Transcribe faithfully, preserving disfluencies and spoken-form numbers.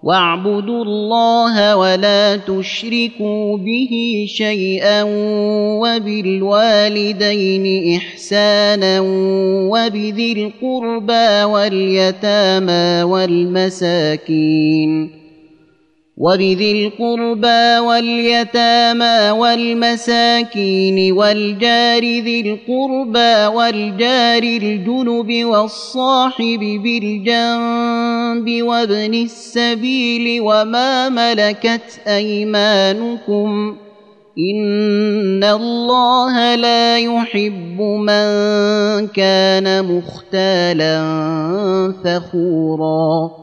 واعبدوا الله ولا تشركوا به شيئا وبالوالدين إحسانا وبذي القربى واليتامى والمساكين وبذي القربى واليتامى والمساكين والجار ذي القربى والجار الجنب والصاحب بالجنب وابن السبيل وما ملكت أيمانكم إن الله لا يحب من كان مختالا فخورا